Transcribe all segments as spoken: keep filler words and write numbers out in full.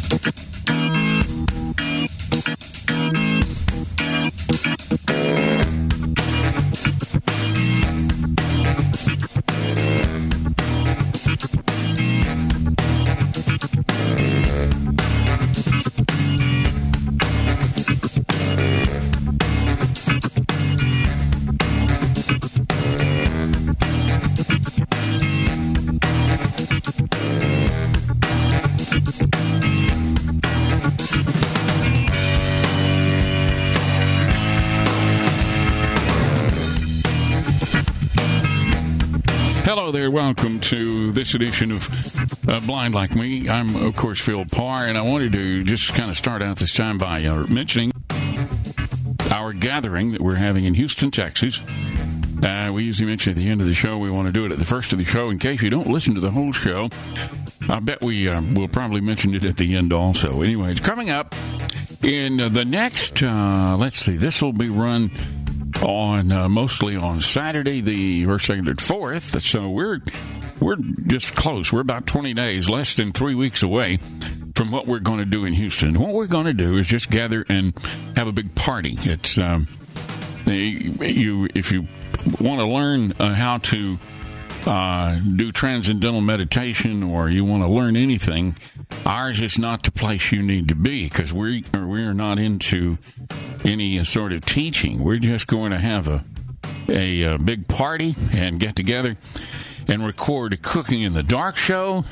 Hello there. Welcome to this edition of uh, Blind Like Me. I'm, of course, Phil Parr, and I wanted to just kind of start out this time by uh, mentioning our gathering that we're having in Houston, Texas. Uh, we usually mention at the end of the show. We want to do it at the first of the show in case you don't listen to the whole show. I bet we uh, will probably mention it at the end also. Anyway, it's coming up in uh, the next, uh, let's see, this will be run on uh, mostly on Saturday, the first, second, and fourth. So we're we're just close. We're about twenty days, less than three weeks away from what we're going to do in Houston. What we're going to do is just gather and have a big party. It's um, you if you want to learn uh, how to uh, do transcendental meditation, or you want to learn anything, ours is not the place you need to be, because we we're not into any sort of teaching. We're just going to have a, a a big party and get together and record a Cooking in the Dark show.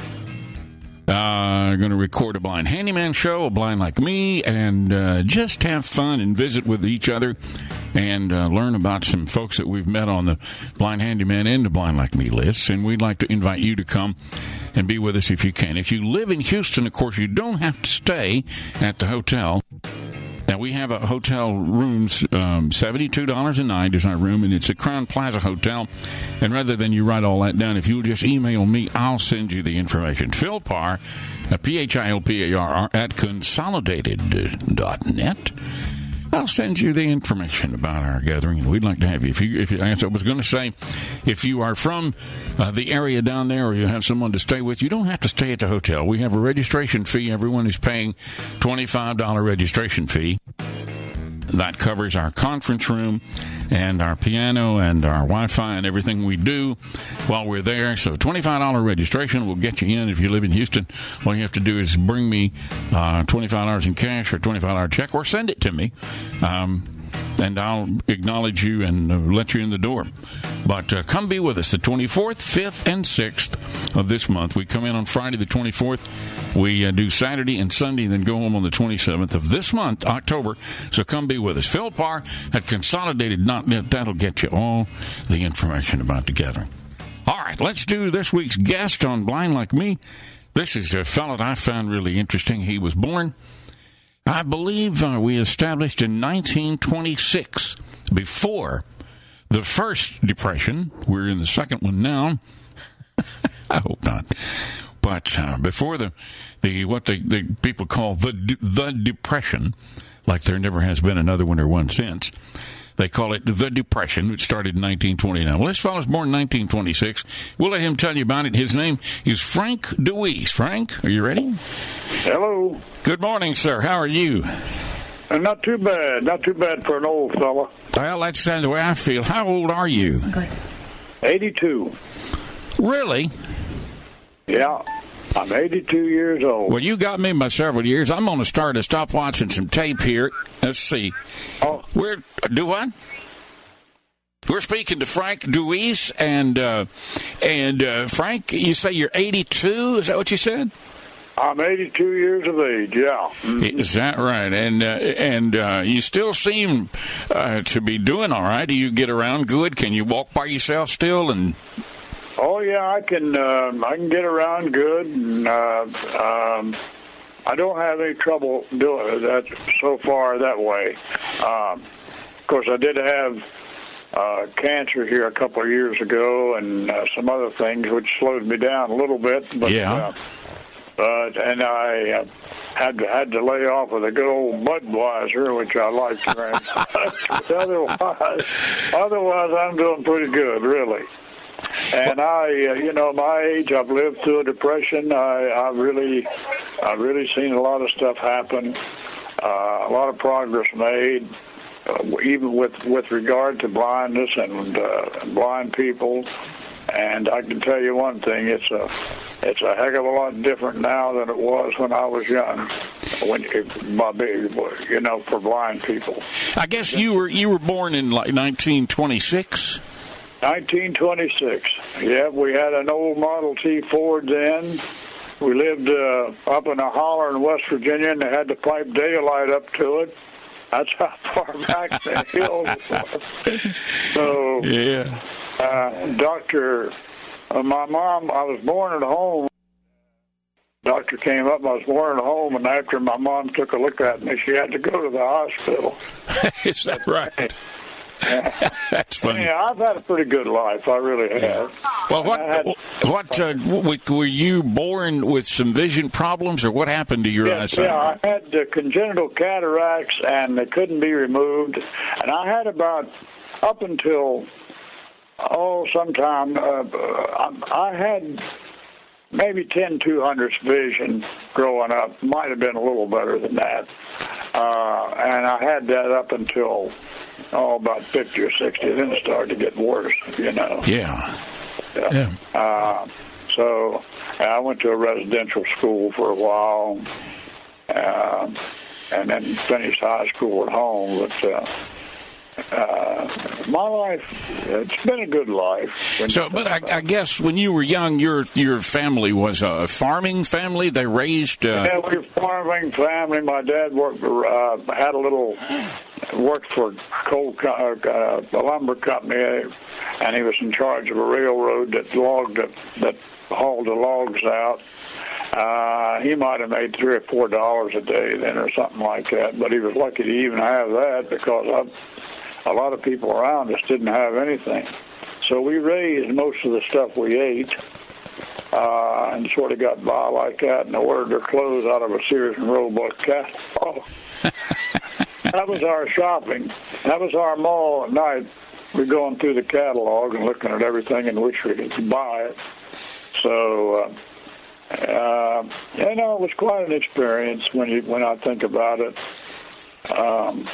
Uh, going to record a Blind Handyman show, a Blind Like Me, and uh, just have fun and visit with each other and uh, learn about some folks that we've met on the Blind Handyman and the Blind Like Me lists. And we'd like to invite you to come and be with us if you can. If you live in Houston, of course, you don't have to stay at the hotel. Now, we have a hotel rooms, um, seventy-two dollars a night is our room, and it's a Crown Plaza Hotel. And rather than you write all that down, if you'll just email me, I'll send you the information. Phil Parr, P H I L P A R R, at consolidated dot net. I'll send you the information about our gathering, and we'd like to have you. If you, if you, as I was going to say, if you are from uh, the area down there, or you have someone to stay with, you don't have to stay at the hotel. We have a registration fee. Everyone is paying twenty-five dollars registration fee. That covers our conference room and our piano and our Wi-Fi and everything we do while we're there. So twenty-five dollars registration will get you in. If you live in Houston, all you have to do is bring me uh, twenty-five dollars in cash or twenty-five dollars check, or send it to me. Um, and I'll acknowledge you and uh, let you in the door. But uh, come be with us the twenty-fourth, fifth, and sixth of this month. We come in on Friday the twenty-fourth. We uh, do Saturday and Sunday, and then go home on the twenty-seventh of this month, October. So come be with us. Phil Parr at Consolidated dot net. That'll get you all the information about the gathering. All right, let's do this week's guest on Blind Like Me. This is a fellow that I found really interesting. He was born, I believe, uh, we established in nineteen twenty-six, before the first Depression. We're in the second one now. I hope not. But uh, before the, the what the, the people call the the Depression, like there never has been another one or one since, they call it the Depression, which started in nineteen twenty-nine. Well, this fellow's born in nineteen twenty-six. We'll let him tell you about it. His name is Frank DeWeese. Frank, are you ready? Hello. Good morning, sir. How are you? Uh, not too bad. Not too bad for an old fella. Well, that's the way I feel. How old are you? Good. eighty-two. Really? Yeah. I'm eighty-two years old. Well, you got me by several years. I'm going to start to stop watching some tape here. Let's see. Oh. We're, do what? We're speaking to Frank DeWeese, and, uh, and uh, Frank, you say you're eighty-two? Is that what you said? I'm eighty-two years of age, yeah. Mm-hmm. Is that right? And uh, and uh, you still seem uh, to be doing all right. Do you get around good? Can you walk by yourself still? And Oh, yeah, I can uh, I can get around good. And, uh, um, I don't have any trouble doing that so far that way. Um, of course, I did have uh, cancer here a couple of years ago, and uh, some other things which slowed me down a little bit. But, yeah. Uh, but and I uh, had to had to lay off with a good old Budweiser, which I like very much. otherwise, otherwise, I'm doing pretty good, really. And I, uh, you know, my age, I've lived through a depression. I, I've really, I've really seen a lot of stuff happen, uh, a lot of progress made, uh, even with with regard to blindness and uh, blind people. And I can tell you one thing: it's a, it's a heck of a lot different now than it was when I was young. When you know, for blind people. I guess you were you were born in like nineteen twenty-six. nineteen twenty-six. Yeah, we had an old Model T Ford then. We lived uh, up in a holler in West Virginia, and they had to pipe daylight up to it. That's how far back the hills were. So, yeah. Uh, doctor, uh, my mom, I was born at home. Doctor came up, I was born at home, and after my mom took a look at me, she had to go to the hospital. Is that right? Yeah. That's funny. Yeah, I've had a pretty good life. I really have. Yeah. Well, what had, what uh, were you born with some vision problems, or what happened to your yeah, eyesight? Yeah, I had uh, congenital cataracts, and they couldn't be removed. And I had about up until oh, sometime uh, I had maybe ten two hundredths vision growing up. Might have been a little better than that. Uh, and I had that up until, oh, about fifty or sixty. Then it started to get worse, you know. Yeah. Yeah. yeah. Uh, so I went to a residential school for a while, uh, and then finished high school at home. But uh, uh, my life, it's been a good life. So, but I, I guess when you were young, your your family was a farming family. They raised. Uh... Yeah, we were a farming family. My dad worked, uh, had a little, worked for coal, uh, a lumber company, and he was in charge of a railroad that logged, that, that hauled the logs out. Uh, he might have made three or four dollars a day then, or something like that. But he was lucky to even have that, because I. A lot of people around us didn't have anything. So we raised most of the stuff we ate uh, and sort of got by like that, and ordered their clothes out of a Sears and Roebuck catalog. That was our shopping. That was our mall at night. We're going through the catalog and looking at everything in which we could buy it. So, uh, uh, you know, it was quite an experience when you when I think about it. Um,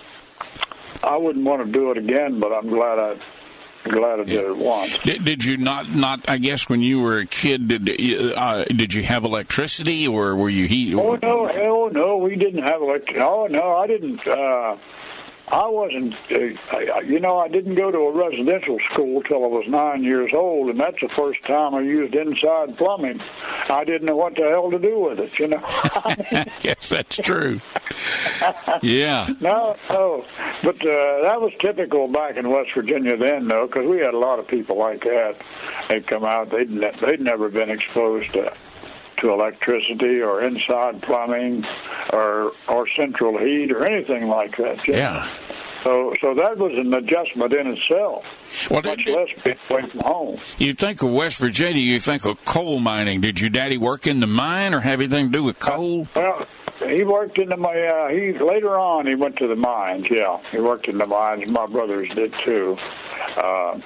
I wouldn't want to do it again, but I'm glad I glad I did it once. Did, did you not, not? I guess when you were a kid, did uh, did you have electricity, or were you heat? Oh no, hell no, we didn't have electricity. Oh no, I didn't. Uh, I wasn't. Uh, I, you know, I didn't go to a residential school till I was nine years old, and that's the first time I used inside plumbing. I didn't know what the hell to do with it. You know. Yes, that's true. Yeah. No, no, but uh, that was typical back in West Virginia then, though, because we had a lot of people like that. They'd come out. They'd ne- they'd never been exposed to. to electricity or inside plumbing or or central heat or anything like that. Yeah. So so that was an adjustment in itself. Well, much did, less being away from home. You think of West Virginia, you think of coal mining. Did your daddy work in the mine or have anything to do with coal? Well, he worked in the uh, he later on he went to the mines. Yeah, he worked in the mines. My brothers did too. Uh,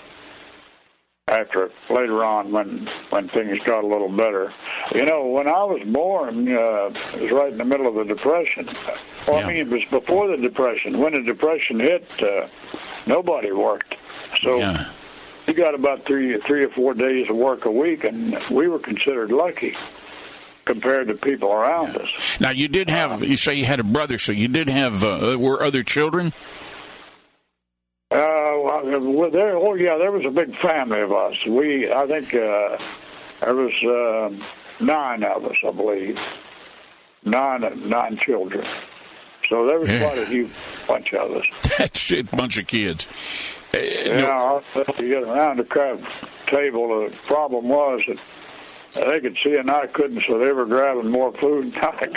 After later on, when when things got a little better, you know, when I was born, uh, it was right in the middle of the Depression. Well, yeah. I mean, it was before the Depression. When the Depression hit, uh, nobody worked, so yeah. we got about three three or four days of work a week, and we were considered lucky compared to people around yeah. us. Now, you did have, you say you had a brother, so you did have, uh, were other children? Uh, well, there, oh yeah, there was a big family of us. We, I think, uh, there was uh, nine of us, I believe, nine nine children. So there was yeah. quite a huge bunch of us. That's a bunch of kids. Uh, yeah, no. You get around the crab table. The problem was that they could see and I couldn't, so they were grabbing more food than I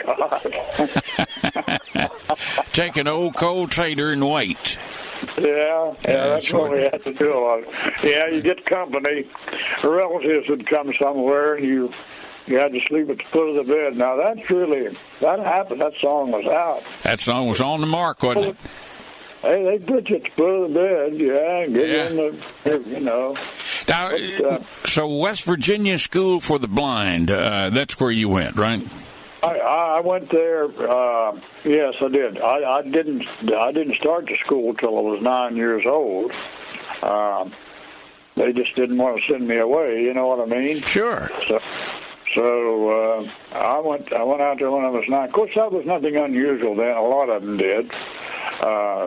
got. Take an old cold trader and wait. Yeah, yeah, yeah, that's sure. what we had to do a lot. Yeah, you get company. Relatives would come somewhere, and you you had to sleep at the foot of the bed. Now, that's really, that happened. That song was out. That song was on the mark, wasn't it? Hey, they put you at the foot of the bed, yeah, and get yeah. in the, you know. Now, but, uh, so West Virginia School for the Blind, uh, that's where you went, right? I, I went there. Uh, yes, I did. I, I didn't. I didn't start the school till I was nine years old. Um, they just didn't want to send me away. You know what I mean? Sure. So, so uh, I went. I went out there when I was nine. Of course, that was nothing unusual then. A lot of them did. Uh,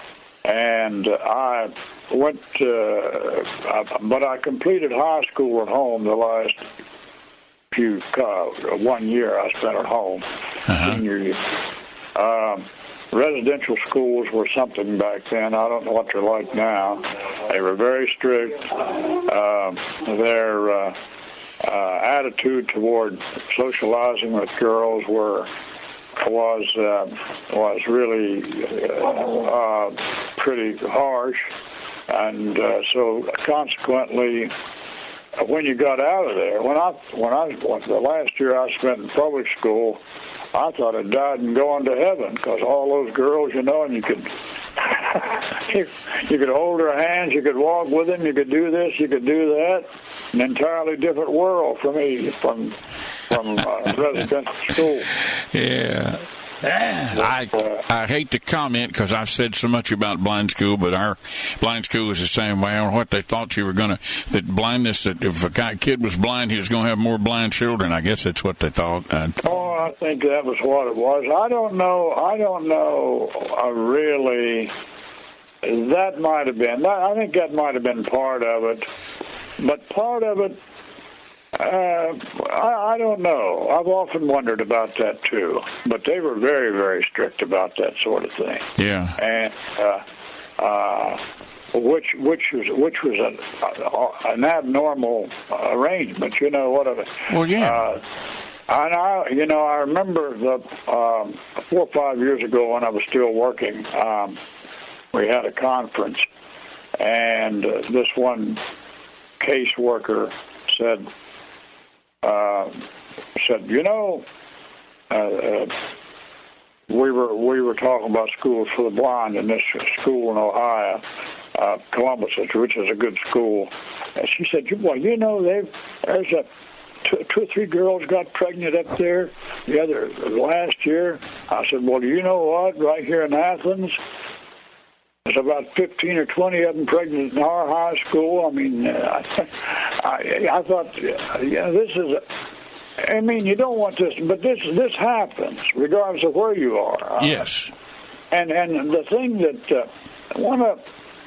and I went. Uh, I, but I completed high school at home the last. Few, uh, one year I spent at home, uh-huh. senior year. Um, residential schools were something back then. I don't know what they're like now. They were very strict. Uh, their uh, uh, attitude toward socializing with girls were was uh, was really uh, uh, pretty harsh, and uh, so consequently. When you got out of there, when I when I when the last year I spent in public school, I thought I'd died and gone to heaven because all those girls, you know, and you could you, you could hold their hands, you could walk with them, you could do this, you could do that. An entirely different world for me from from uh, residential school. Yeah. I I hate to comment because I've said so much about blind school, but our blind school was the same way. I don't know what they thought you were going to, that blindness, that if a guy, kid was blind, he was going to have more blind children. I guess that's what they thought. Uh, oh, I think that was what it was. I don't know. I don't know uh, really. That might have been. I think that might have been part of it. But part of it, Uh, I, I don't know. I've often wondered about that too. But they were very, very strict about that sort of thing. Yeah. And uh, uh, which which was which was an, uh, an abnormal arrangement. You know what? A, well, yeah. Uh, and I, you know, I remember the um, four or five years ago when I was still working. Um, we had a conference, and uh, this one caseworker said. Uh, said, you know, uh, uh, we were we were talking about schools for the blind in this school in Ohio, uh, Columbus, which is a good school. And she said, well, you know, they've there's a two, two or three girls got pregnant up there the other last year. I said, well, do you know what? Right here in Athens. There's about fifteen or twenty of them pregnant in our high school. I mean, uh, I, I thought, you know, this is, a, I mean, you don't want this, but this this happens regardless of where you are. Yes. Uh, and and the thing that, uh, one of,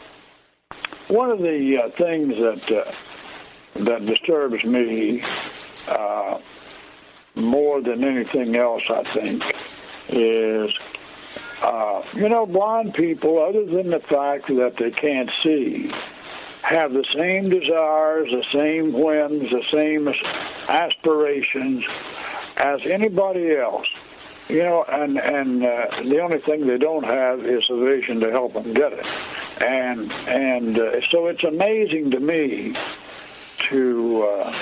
one of the uh, things that, uh, that disturbs me uh, more than anything else, I think, is... Uh, you know, blind people, other than the fact that they can't see, have the same desires, the same whims, the same aspirations as anybody else. You know, and, and uh, the only thing they don't have is the vision to help them get it. And, and uh, so it's amazing to me to, uh,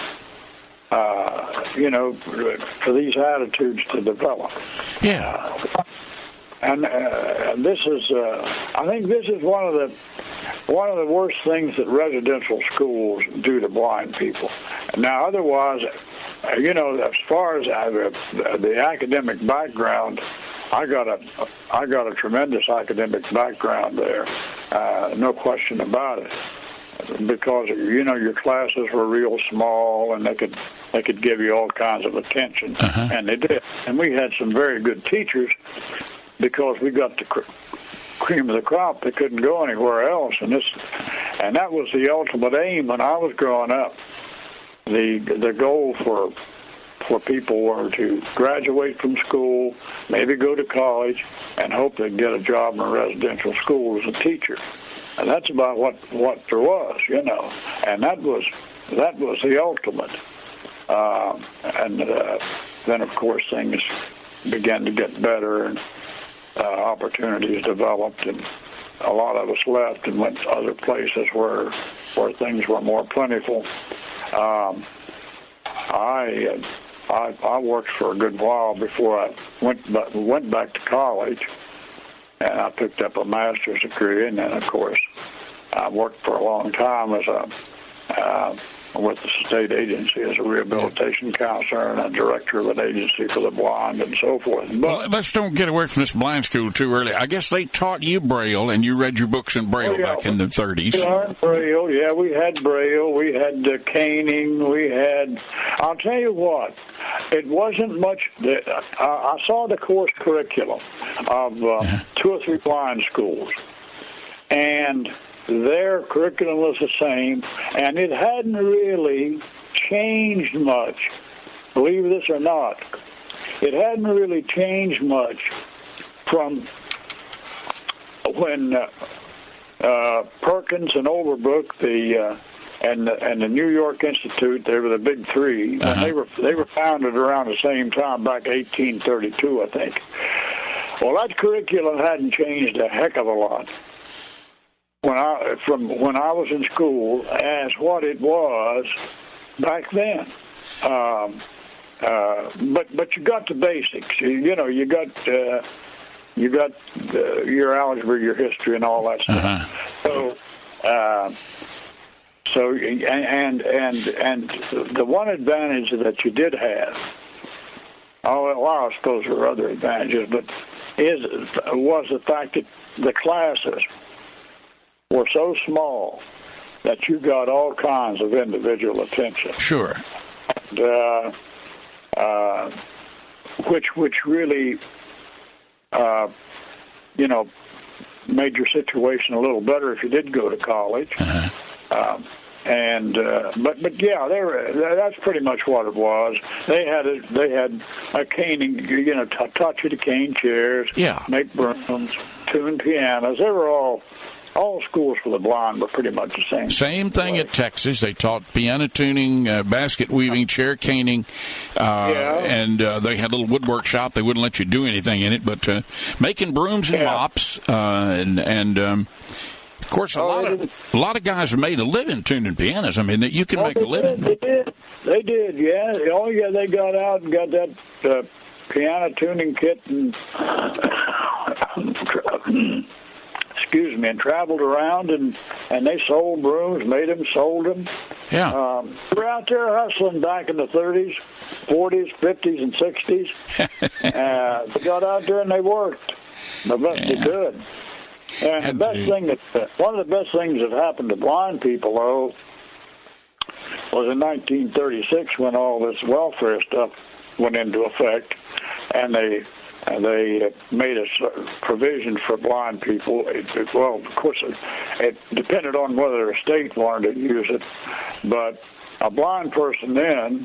uh, you know, for these attitudes to develop. Yeah. Uh, And uh, this is, uh, I think this is one of the one of the worst things that residential schools do to blind people. Now, otherwise, uh, you know, as far as uh, the, the academic background, I got a I got a tremendous academic background there, uh, no question about it. Because you know your classes were real small, and they could they could give you all kinds of attention, uh-huh. and they did. And we had some very good teachers. Because we got the cr- cream of the crop, they couldn't go anywhere else, and this, and that was the ultimate aim when I was growing up. The the goal for for people were to graduate from school, maybe go to college, and hope they'd get a job in a residential school as a teacher. And that's about what, what there was, you know. And that was that was the ultimate. Uh, and uh, then, of course, things began to get better, and Uh, opportunities developed, and a lot of us left and went to other places where where things were more plentiful. Um, I, I I worked for a good while before I went went back to college, and I picked up a master's degree, and then of course I worked for a long time as a uh, with the state agency as a rehabilitation counselor and a director of an agency for the blind and so forth. But well, let's don't get away from this blind school too early. I guess they taught you Braille, and you read your books in Braille oh, yeah. back in the thirties. We learned Braille, yeah, we had Braille, we had uh, caning, we had, I'll tell you what, it wasn't much, uh, I saw the course curriculum of uh, yeah. two or three blind schools, and their curriculum was the same, and it hadn't really changed much. Believe this or not, it hadn't really changed much from when uh, uh, Perkins and Overbrook, the uh, and the, and the New York Institute, they were the big three. Uh-huh. And they were they were founded around the same time, back eighteen thirty-two, I think. Well, that curriculum hadn't changed a heck of a lot when I from when I was in school as what it was back then. Um, uh, but but you got the basics. You, you know, you got uh, you got uh, your algebra, your history, and all that stuff. Uh-huh. So. Uh, So and and and the one advantage that you did have, oh well, I suppose there were other advantages, but is was the fact that the classes were so small that you got all kinds of individual attention. Sure. And, uh, uh, which which really, uh, you know, made your situation a little better if you did go to college. Uh-huh. Um, and uh, but but yeah, they were, that's pretty much what it was. They had a, they had a caning, you know, t- taught you to cane chairs, yeah, make brooms, tune pianos. They were all all schools for the blind were pretty much the same. Same thing way. At Texas. They taught piano tuning, uh, basket weaving, chair caning, uh, yeah. and uh, they had a little woodwork shop. They wouldn't let you do anything in it, but uh, making brooms and yeah. mops uh, and and. Um, Of course, a oh, lot of a lot of guys have made a living tuning pianos. I mean, that you can oh, make a living. Did, they did, they did, yeah. Oh, yeah, they got out and got that uh, piano tuning kit and excuse me, and traveled around and and they sold brooms, made them, sold them. Yeah, um, they were out there hustling back in the thirties, forties, fifties, and sixties. uh, they got out there and they worked the best yeah. they could. And the best thing that uh, one of the best things that happened to blind people, though, was in nineteen thirty-six when all this welfare stuff went into effect, and they and they made a provision for blind people. It, it, well, of course, it, it depended on whether a state wanted to use it, but a blind person then.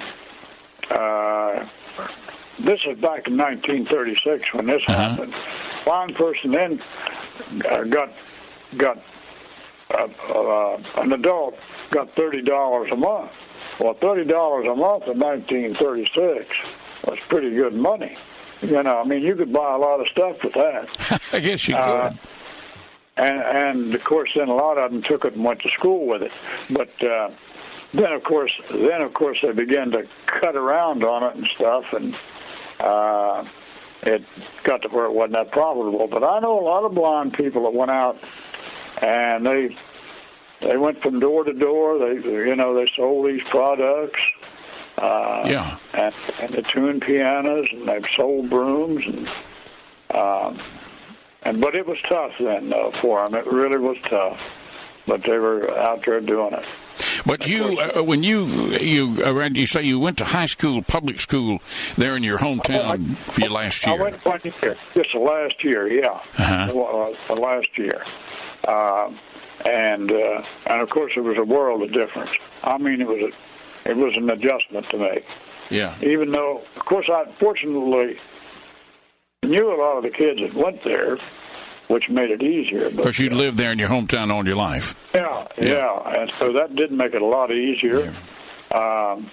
Uh, this is back in nineteen thirty-six when this uh-huh. happened. Blind person then. Uh, got got uh, uh, an adult got thirty dollars a month. Well, thirty dollars a month in nineteen thirty-six was pretty good money. You know, I mean, you could buy a lot of stuff with that. I guess you uh, could. And and of course, then a lot of them took it and went to school with it. But uh, then, of course, then of course they began to cut around on it and stuff, and. Uh, It got to where it wasn't that profitable. But I know a lot of blind people that went out and they they went from door to door. They you know they sold these products, uh, yeah, and, and they tuned pianos and they sold brooms and um, and but it was tough then though for them. It really was tough. But they were out there doing it. But you, uh, when you you uh, you say you went to high school, public school, there in your hometown I, for your last year. I went one year, just the last year, yeah, uh-huh. the, the last year, uh, and uh, and of course it was a world of difference. I mean, it was a, it was an adjustment to make. Yeah. Even though, of course, I fortunately knew a lot of the kids that went there. Which made it easier. Because you'd lived there in your hometown all your life. Yeah, yeah, yeah. And so that did make it a lot easier, yeah. um,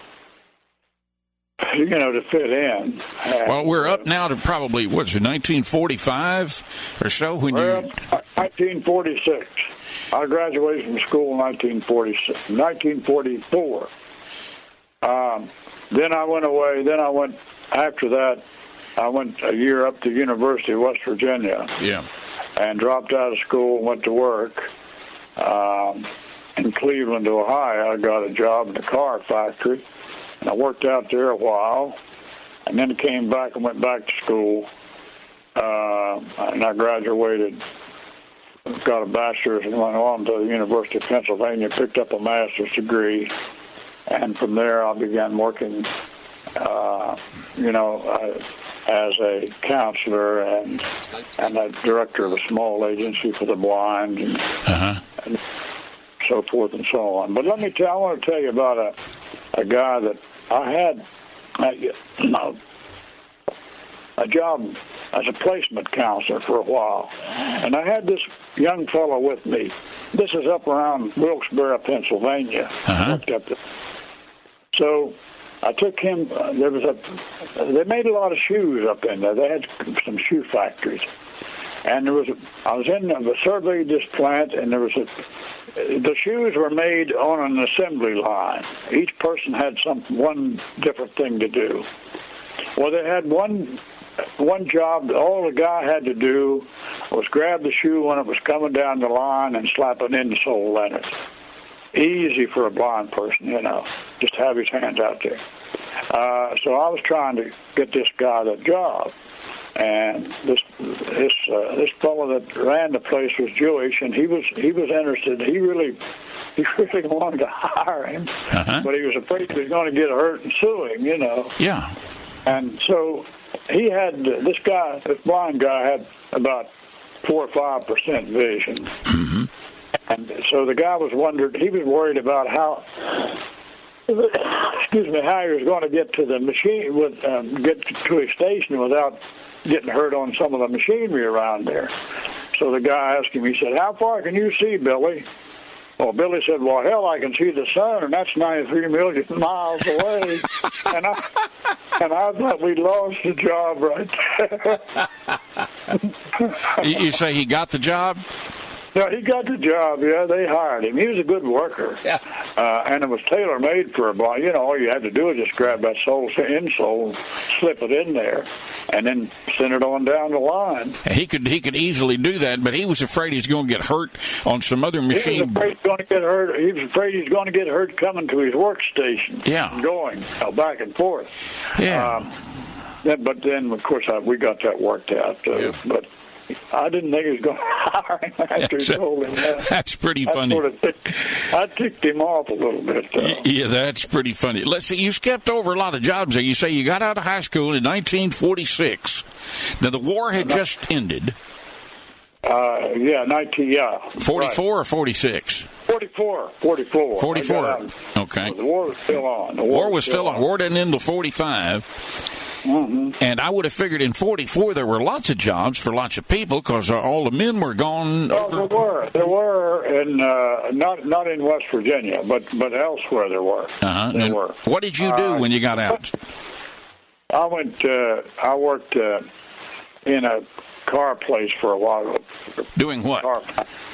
you know, to fit in. And, well, we're up now to probably, what's it, nineteen forty-five or so? When we're you... up nineteen forty-six. I graduated from school in nineteen forty-six, nineteen forty-four. Um, then I went away. Then I went, after that, I went a year up to the University of West Virginia. Yeah. And dropped out of school and went to work. Um, in Cleveland, Ohio. I got a job in the car factory, and I worked out there a while, and then I came back and went back to school, uh, and I graduated, got a bachelor's, and went on to the University of Pennsylvania, picked up a master's degree, and from there I began working, uh, you know, uh, as a counselor and and a director of a small agency for the blind, and, uh-huh. and so forth and so on. But let me tell, I want to tell you about a a guy that I had a, a job as a placement counselor for a while, and I had this young fellow with me. This is up around Wilkes-Barre, Pennsylvania. Uh-huh. Up there. So I took him. Uh, there was a. They made a lot of shoes up in there. They had some shoe factories, and there was. A, I was in the surveyed this plant, and there was a. The shoes were made on an assembly line. Each person had some one different thing to do. Well, they had one. One job, all the guy had to do was grab the shoe when it was coming down the line and slap an insole in it. Easy for a blind person, you know, just have his hands out there. Uh, so I was trying to get this guy that job, and this this uh, this fellow that ran the place was Jewish, and he was he was interested. He really he really wanted to hire him, uh-huh. but he was afraid he was going to get hurt and sue him, you know. Yeah. And so he had this guy, this blind guy, had about four or five percent vision. Mm-hmm. And so the guy was wondered, he was worried about how, excuse me, how he was going to get to the machine, with um, get to his station without getting hurt on some of the machinery around there. So the guy asked him, he said, "How far can you see, Billy?" Well, Billy said, "Well, hell, I can see the sun, and that's ninety-three million miles away." and I and I thought we lost the job right there. You say he got the job? No, he got the job. Yeah, they hired him. He was a good worker. Yeah. Uh, and it was tailor-made for a blind. You know, all you had to do was just grab that sole insole, slip it in there, and then send it on down the line. He could he could easily do that, but he was afraid he's going to get hurt on some other machine. He was afraid he's going to get hurt. He was afraid he's going to get hurt coming to his workstation. Yeah. Going you know, back and forth. Yeah. Um, then, but then, of course, I, we got that worked out. Uh, yeah. But I didn't think he was going to hire him after he told him that. That's pretty that funny. Sort of ticked, I ticked him off a little bit. Though. Yeah, that's pretty funny. Let's see, you skipped over a lot of jobs there. You say you got out of high school in nineteen forty-six. Now, the war had just ended. Uh, yeah, nineteen, yeah. forty-four right. Or forty-six? forty-four. forty-four. forty-four. Okay. The war was still on. The war, war was still, still on. on. War didn't end until forty-five. Mm-hmm. And I would have figured in forty-four there were lots of jobs for lots of people because all the men were gone. Well, over... there were. There were, in, uh, not not in West Virginia, but, but elsewhere there were. Uh-huh. There and were. What did you do uh, when you got out? I went. Uh, I worked uh, in a car place for a while. Doing what? Car.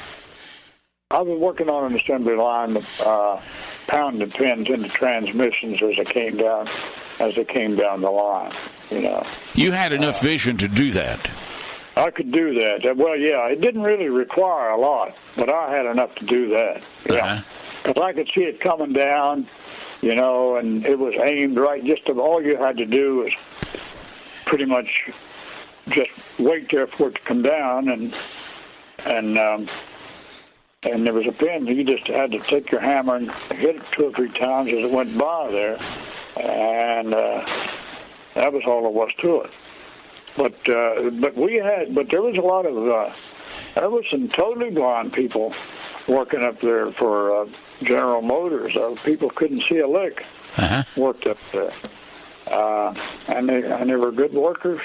I was working on an assembly line, uh, pounding pins into transmissions as they came down, as they came down the line. You know. You had enough uh, vision to do that. I could do that. Well, yeah, it didn't really require a lot, but I had enough to do that. Yeah, because uh-huh. I could see it coming down, you know, and it was aimed right. Just to, all you had to do was pretty much just wait there for it to come down, and and. Um, And there was a pin. You just had to take your hammer and hit it two or three times as it went by there. And uh, that was all there was to it. But uh, but we had, but there was a lot of, uh, there was some totally blind people working up there for uh, General Motors. Uh, people couldn't see a lick. Uh-huh. Worked up there. Uh, and, they, and they were good workers.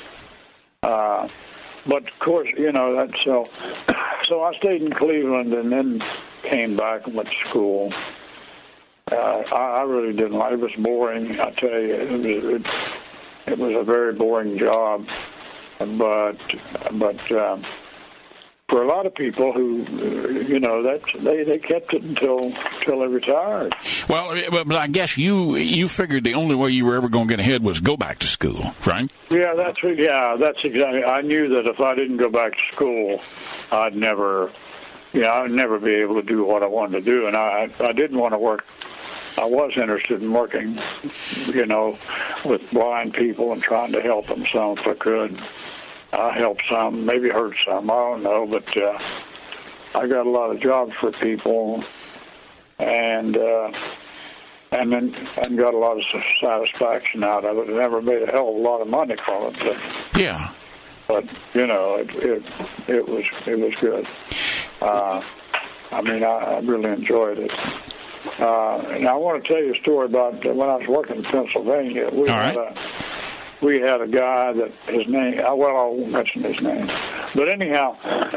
Uh But, of course, you know, that, so so I stayed in Cleveland and then came back and went to school. Uh, I, I really didn't like it. It was boring, I tell you. It was, it, it was a very boring job. But, but um, for a lot of people who, you know, that's, they, they kept it until until they retired. Well, but I guess you you figured the only way you were ever going to get ahead was go back to school, right? Yeah, that's yeah, that's exactly. I knew that if I didn't go back to school, I'd never yeah, I'd never be able to do what I wanted to do, and I I didn't want to work. I was interested in working, you know, with blind people and trying to help them some if I could. I helped some, maybe hurt some, I don't know, but uh, I got a lot of jobs for people, and uh, and then and got a lot of satisfaction out of it. I never made a hell of a lot of money from it, but yeah, but you know, it it, it was it was good. Uh, I mean, I, I really enjoyed it. Uh, and I want to tell you a story about uh, when I was working in Pennsylvania. We All had right. a we had a guy that his name. Well, I won't mention his name, but anyhow,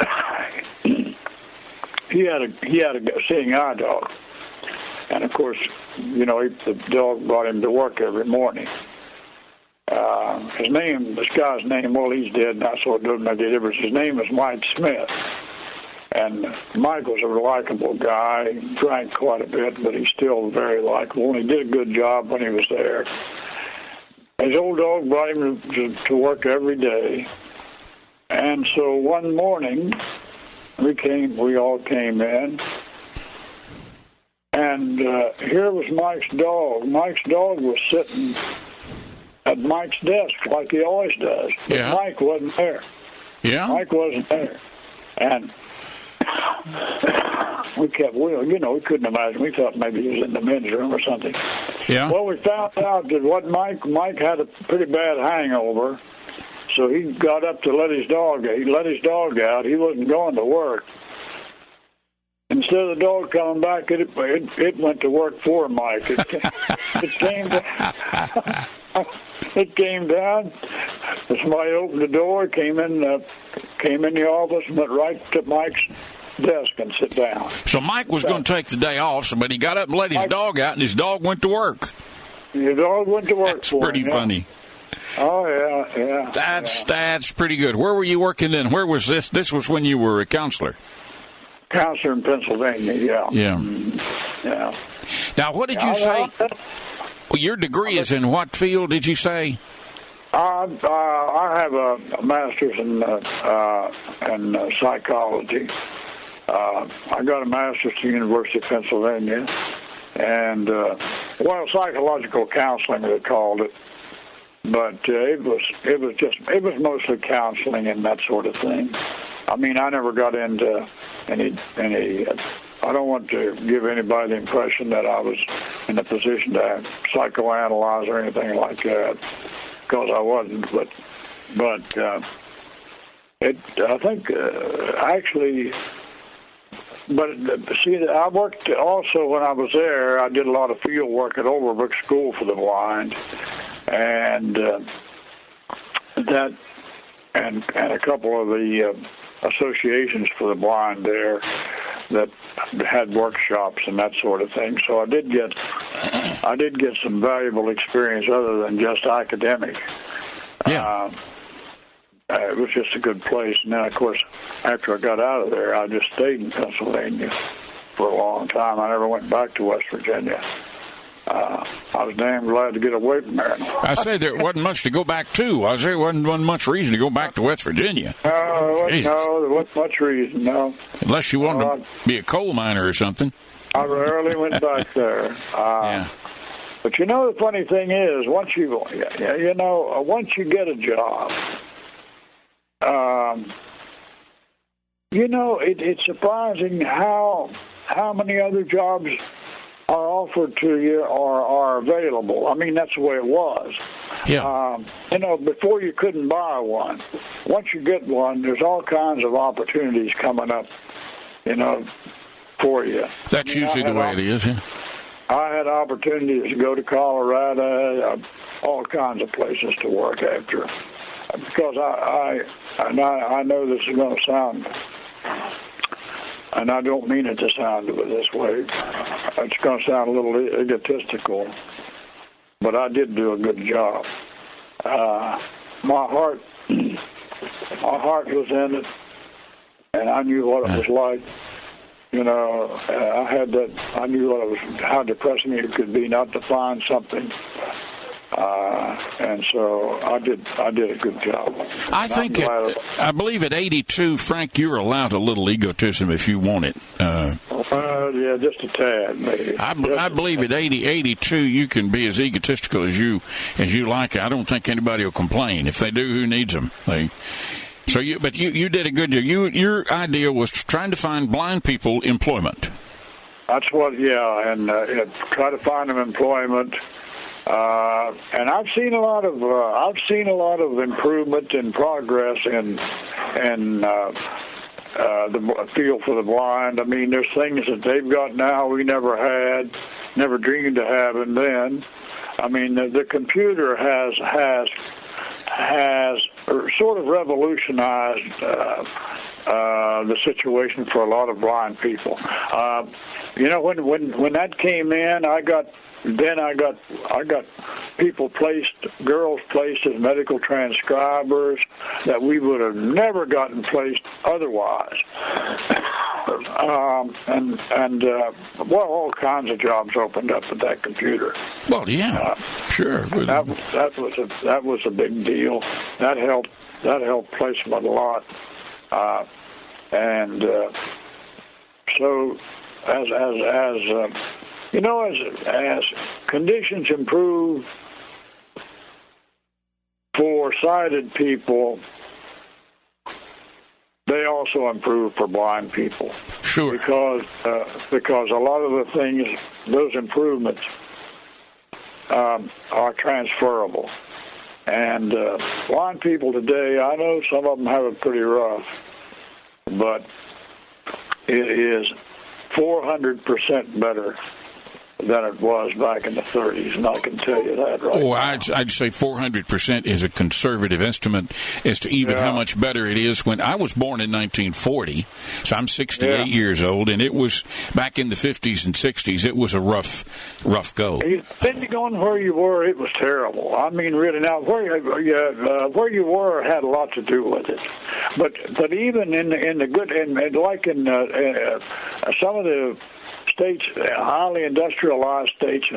he had a he had a seeing eye dog, and of course, you know, he, the dog brought him to work every morning. Uh, his name, this guy's name, well, he's dead now, so it doesn't make any difference. His name is Mike Smith. And Mike was a likable guy. He drank quite a bit, but he's still very likable. And he did a good job when he was there. His old dog brought him to, to work every day. And so one morning, we came. We all came in. And uh, here was Mike's dog. Mike's dog was sitting at Mike's desk like he always does. But Yeah. Mike wasn't there. Yeah. Mike wasn't there. And we kept, we, you know, we couldn't imagine. We thought maybe he was in the men's room or something. Yeah. Well, we found out that what Mike, Mike had a pretty bad hangover, so he got up to let his dog, he let his dog out. He wasn't going to work. Instead of the dog coming back, it it, it went to work for Mike. It, it came down. It came down. Somebody opened the door, came in, uh, came in the office, and went right to Mike's desk and sit down. So Mike was going to take the day off, but he got up and let his Mike, dog out, and his dog went to work. The dog went to work That's for pretty him. Yeah. funny. Oh yeah, yeah. That's yeah. that's pretty good. Where were you working then? Where was this? This was when you were a counselor. Counselor in Pennsylvania. Yeah. Yeah. Yeah. Now, what did you Yeah, say? well, Well, your degree is in what field? Did you say? Uh, uh, I have a master's in uh, uh, in uh, psychology. Uh, I got a master's at the University of Pennsylvania, and uh, well, psychological counseling they called it, but uh, it was it was just it was mostly counseling and that sort of thing. I mean, I never got into any any. Uh, I don't want to give anybody the impression that I was in a position to psychoanalyze or anything like that, because I wasn't. But, but uh, it. I think uh, actually. But see, I worked also when I was there. I did a lot of field work at Overbrook School for the Blind, and uh, that, and and a couple of the uh, associations for the blind there that had workshops and that sort of thing. So I did get, I did get some valuable experience other than just academic. Yeah. Uh, uh, it was just a good place. And then, of course, after I got out of there, I just stayed in Pennsylvania for a long time. I never went back to West Virginia. Uh, I was damn glad to get away from there. I said there wasn't much to go back to. I said there wasn't, wasn't much reason to go back to West Virginia. No, there wasn't, Jesus. no, there wasn't much reason, no. Unless you wanted Uh, to be a coal miner or something. I rarely went back there. Uh, Yeah. But you know, the funny thing is, once you, you know, once you get a job, um, you know, it, it's surprising how how many other jobs are offered to you or are available. I mean, that's the way it was. Yeah. Um, you know, before you couldn't buy one. Once you get one, there's all kinds of opportunities coming up, you know, for you. That's I mean, usually I the way had it is, yeah. I had opportunities to go to Colorado, uh, all kinds of places to work after. Because I, I, and I, I know this is going to sound, and I don't mean it to sound this way, it's going to sound a little egotistical, but I did do a good job. Uh, my heart, my heart was in it, and I knew what it was like. You know, uh, I had that. I knew what it was, how depressing it could be not to find something Uh, and so I did I did a good job. I think, it, I believe at eighty-two, Frank, you're allowed a little egotism if you want it. Uh, uh, yeah, just a tad, maybe. I, I believe at eighty, eighty-two, you can be as egotistical as you as you like. I don't think anybody will complain. If they do, who needs them? They, so you, but you, you did a good job. You, your idea was trying to find blind people employment. That's what, yeah, and uh, try to find them employment. Uh, and I've seen a lot of uh, I've seen a lot of improvement and progress in in uh, uh, the field for the blind. I mean, there's things that they've got now we never had, never dreamed of having then. I mean, the, the computer has has has sort of revolutionized uh, uh, the situation for a lot of blind people. Uh, you know, when when when that came in, I got. Then I got I got people placed, girls placed as medical transcribers that we would have never gotten placed otherwise. um, and and uh, well, all kinds of jobs opened up with that computer. Well, yeah, uh, sure. That that was a that was a big deal. That helped that helped placement a lot. Uh, and uh, so as as as uh, You know, as as conditions improve for sighted people, they also improve for blind people. Sure. Because uh, because a lot of the things, those improvements, um, are transferable. And uh, blind people today, I know some of them have it pretty rough, but it is four hundred percent better than it was back in the thirties, and I can tell you that right Oh, now. I'd, I'd say four hundred percent is a conservative estimate as to even yeah. how much better it is. When I was born in nineteen forty, so I'm sixty-eight yeah. years old, and it was back in the fifties and sixties, it was a rough, rough go. Depending on where you were, it was terrible. I mean, really, now, where you, uh, where you were had a lot to do with it. But but even in the, in the good, in, in, like in uh, uh, some of the states, highly industrialized states,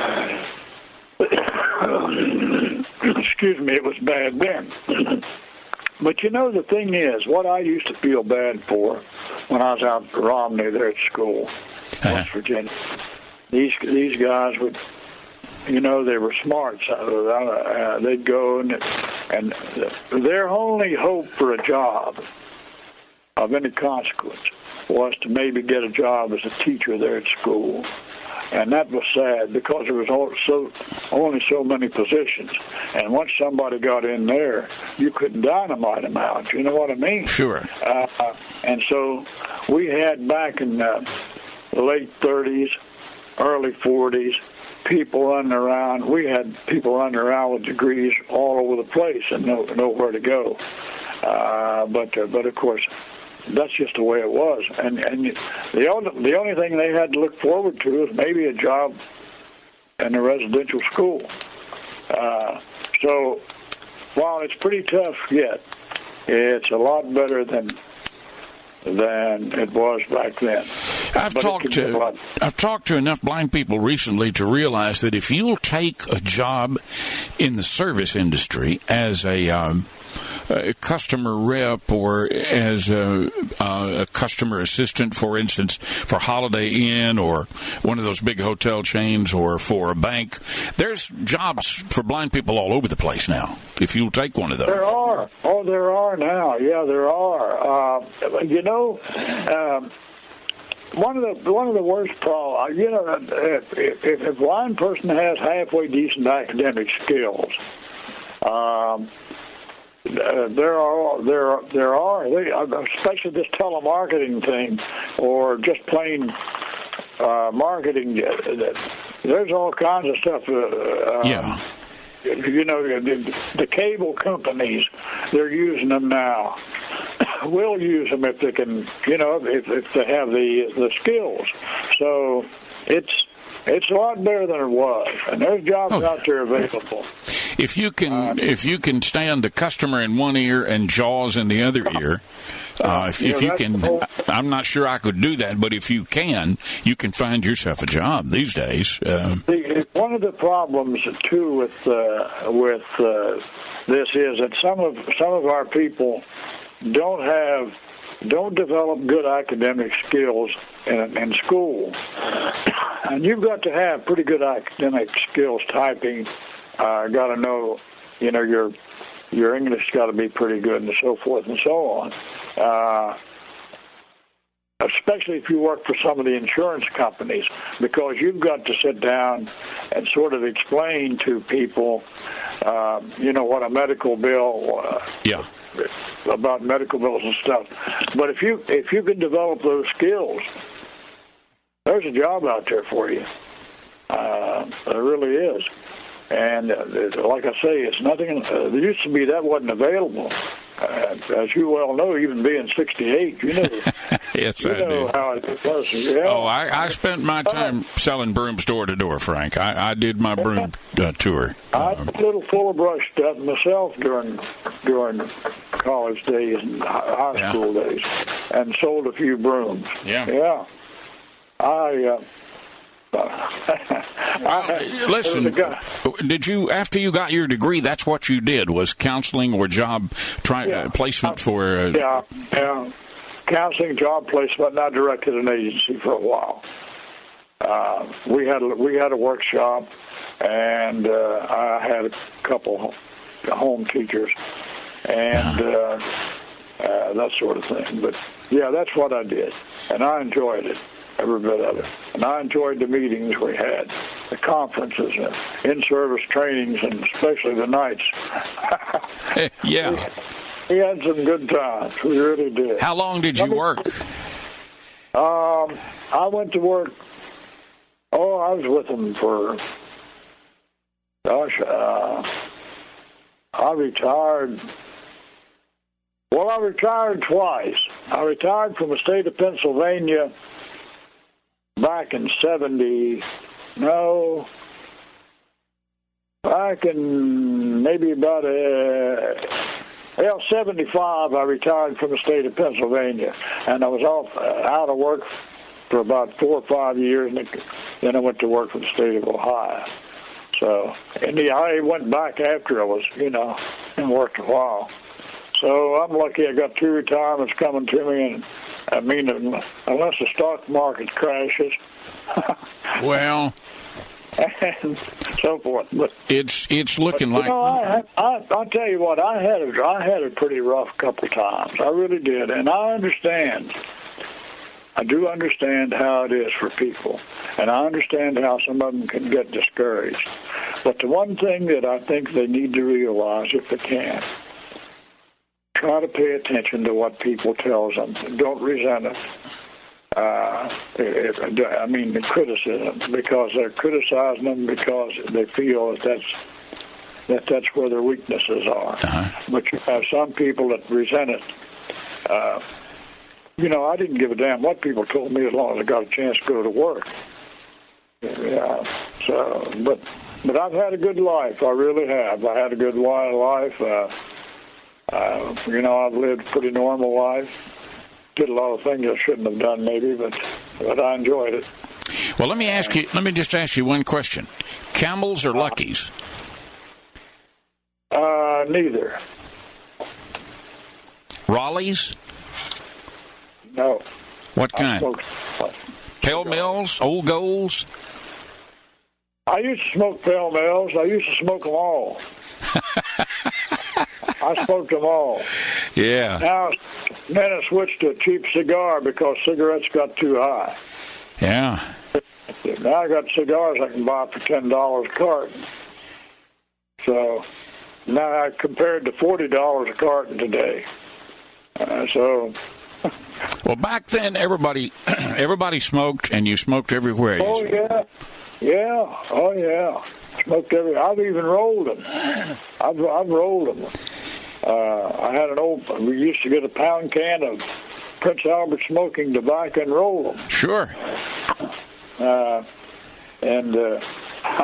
excuse me, it was bad then. But you know, the thing is, what I used to feel bad for when I was out at Romney there at school, uh-huh. West Virginia, these these guys would, you know, they were smart. So, uh, they'd go and, and their only hope for a job of any consequence was to maybe get a job as a teacher there at school. And that was sad because there was so, only so many positions. And once somebody got in there, you couldn't dynamite them out. You know what I mean? Sure. Uh, and so we had back in uh, the late thirties, early forties, people running around. We had people running around with degrees all over the place and no, nowhere to go. Uh, but, uh, but of course, that's just the way it was, and and the only the only thing they had to look forward to is maybe a job in a residential school. Uh, so while it's pretty tough yet, it's a lot better than than it was back then. I've but talked to I've talked to enough blind people recently to realize that if you'll take a job in the service industry as a um, a customer rep or as a, uh, a customer assistant, for instance, for Holiday Inn or one of those big hotel chains or for a bank, there's jobs for blind people all over the place now, if you'll take one of those. There are. Oh, there are now. Yeah, there are. Uh, you know, um, one of the one of the worst problems, you know, if, if, if a blind person has halfway decent academic skills, um, Uh, there are there are there are they, especially this telemarketing thing or just plain uh, marketing. There's all kinds of stuff. Uh, yeah. You know, the, the cable companies, they're using them now. We'll use them if they can. You know, if, if they have the the skills. So it's. It's a lot better than it was, and there's jobs oh, out there available. if you can, uh, if you can stand the customer in one ear and Jaws in the other ear, uh, if, if you can, I'm not sure I could do that, but if you can, you can find yourself a job these days. Uh, One of the problems too with uh, with uh, this is that some of some of our people don't have don't develop good academic skills in, in school, and you've got to have pretty good academic skills. Typing, uh, got to know, you know, your your English got to be pretty good, and so forth and so on. Uh, especially if you work for some of the insurance companies, because you've got to sit down and sort of explain to people, uh, you know, what a medical bill, uh, yeah, about medical bills and stuff. But if you if you can develop those skills, there's a job out there for you. Uh, there really is. And uh, like I say, it's nothing. Uh, there used to be that wasn't available. Uh, as you well know, even being sixty-eight, you know. Yes, you I know do. How it was. Yeah. Oh, I, I spent my time uh, selling brooms door to door, Frank. I, I did my broom uh, tour. I um, did a little full of brush stuff myself during during college days and high yeah. school days, and sold a few brooms. Yeah. Yeah. I. Uh, I, listen, did you, after you got your degree, that's what you did, was counseling or job try, yeah. uh, placement for... Uh, yeah, yeah. Counseling, job placement, and I directed an agency for a while. Uh, we had a, we had a workshop, and uh, I had a couple home teachers, and uh, uh, that sort of thing. But, yeah, that's what I did, and I enjoyed it. Every bit of it. And I enjoyed the meetings we had, the conferences, and in-service trainings, and especially the nights. Yeah. We, we had some good times. We really did. How long did you work? Um, I went to work, oh, I was with them for, gosh, uh, I retired. Well, I retired twice. I retired from the state of Pennsylvania back in seventy, no, back in maybe about a, well, seventy-five, I retired from the state of Pennsylvania, and I was off, uh, out of work for about four or five years, and then I went to work for the state of Ohio. So, and yeah, I went back after I was, you know, and worked a while. So I'm lucky I got two retirements coming to me, and I mean, unless the stock market crashes, well, and so forth. But it's it's looking but, like. You know, I, I I'll tell you what, I had a I had a pretty rough couple times. I really did, and I understand. I do understand how it is for people, and I understand how some of them can get discouraged. But the one thing that I think they need to realize, if they can, try to pay attention to what people tell them. Don't resent it. Uh, if, I mean, the criticism, because they're criticizing them because they feel that that's, that that's where their weaknesses are. Uh-huh. But you have some people that resent it. Uh, you know, I didn't give a damn what people told me as long as I got a chance to go to work. Yeah. So, but but I've had a good life. I really have. I had a good life. Uh, Uh, you know, I've lived a pretty normal life. Did a lot of things I shouldn't have done, maybe, but but I enjoyed it. Well, let me ask you. Let me just ask you one question: Campbell's or Lucky's? Uh, neither. Raleigh's? No. What kind? Pale Mills, Old Golds? I used to smoke Pale Mills. I used to smoke them all. I smoked them all. Yeah. Now, then I switched to a cheap cigar because cigarettes got too high. Yeah. Now I got cigars I can buy for ten dollars a carton. So now I compared to forty dollars a carton today. Uh, so. Well, back then everybody everybody smoked, and you smoked everywhere. Oh yeah, yeah, oh yeah. Smoked every. I've even rolled them. I've I've rolled them. Uh, I had an old. We used to get a pound can of Prince Albert smoking tobacco and roll them. Sure. Uh, and uh,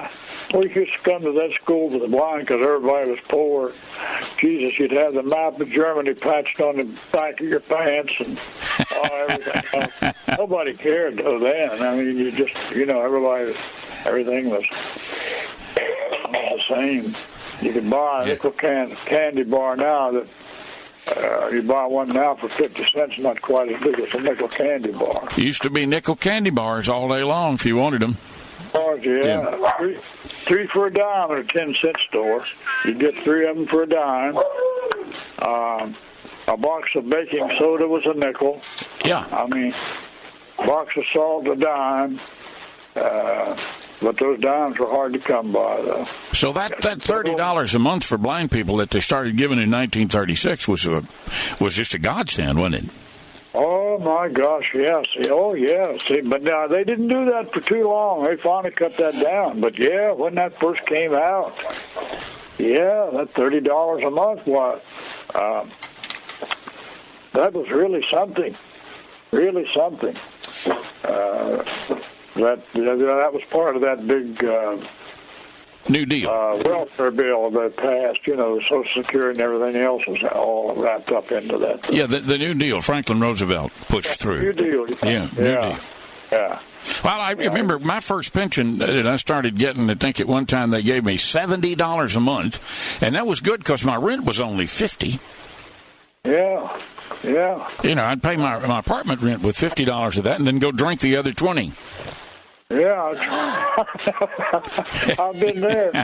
we used to come to that school for the blind because everybody was poor. Jesus, you'd have the map of Germany patched on the back of your pants and oh, everything. Nobody cared though then. I mean, you just, you know, everybody, everything was all the same. You could buy a nickel can, candy bar now that uh, you buy one now for fifty cents, not quite as big as a nickel candy bar. Used to be nickel candy bars all day long if you wanted them. Oh, yeah. yeah. Three, three for a dime at a ten-cent store. You get three of them for a dime. Um, a box of baking soda was a nickel. Yeah. I mean, a box of salt a dime. Uh, but those dimes were hard to come by, though. So that, that thirty dollars a month for blind people that they started giving in nineteen thirty-six was a, was just a godsend, wasn't it? Oh, my gosh, yes. Oh, yes. See, but now they didn't do that for too long. They finally cut that down. But, yeah, when that first came out, yeah, that thirty dollars a month was, um, that was really something. Really something. Uh, that, that was part of that big... Uh, New Deal. Uh, welfare bill that passed, you know, Social Security and everything else was all wrapped up into that. Yeah, the, the New Deal, Franklin Roosevelt pushed through. New Deal. Yeah, yeah. New Deal. Yeah. Well, I remember my first pension that I started getting, I think at one time they gave me seventy dollars a month, and that was good because my rent was only fifty dollars. Yeah, yeah. You know, I'd pay my, my apartment rent with fifty dollars of that and then go drink the other twenty. Yeah, I've been there.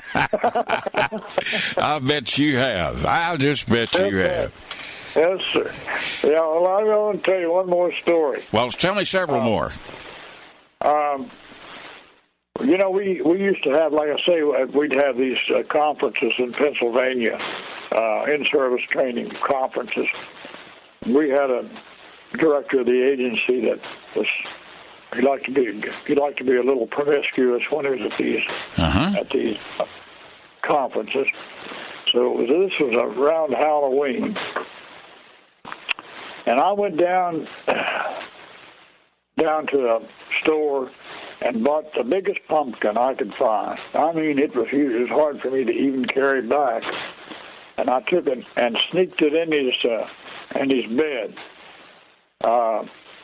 I bet you have. I just bet you have. Yes, sir. Yeah, well, I'm going to tell you one more story. Well, tell me several um, more. Um, you know, we, we used to have, like I say, we'd have these uh, conferences in Pennsylvania, uh, in-service training conferences. We had a director of the agency that was... He liked to be he liked to be a little promiscuous when he was at these uh-huh. at these conferences. So it was, this was around Halloween, and I went down down to a store and bought the biggest pumpkin I could find. I mean, it was huge. It was hard for me to even carry back, and I took it and sneaked it in his uh, in his bed. Uh,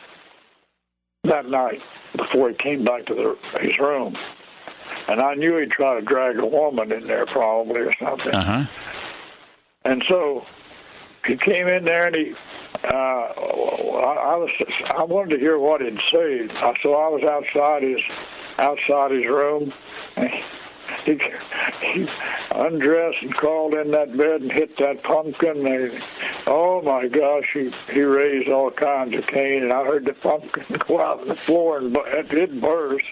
that night before he came back to the, his room. And I knew he'd try to drag a woman in there probably or something. Uh-huh. And so he came in there and he, uh, I, I was, I wanted to hear what he'd say. So I was outside his, outside his room. And he, he undressed and crawled in that bed and hit that pumpkin. And, oh, my gosh, he, he raised all kinds of cane, and I heard the pumpkin go out on the floor, and it did burst.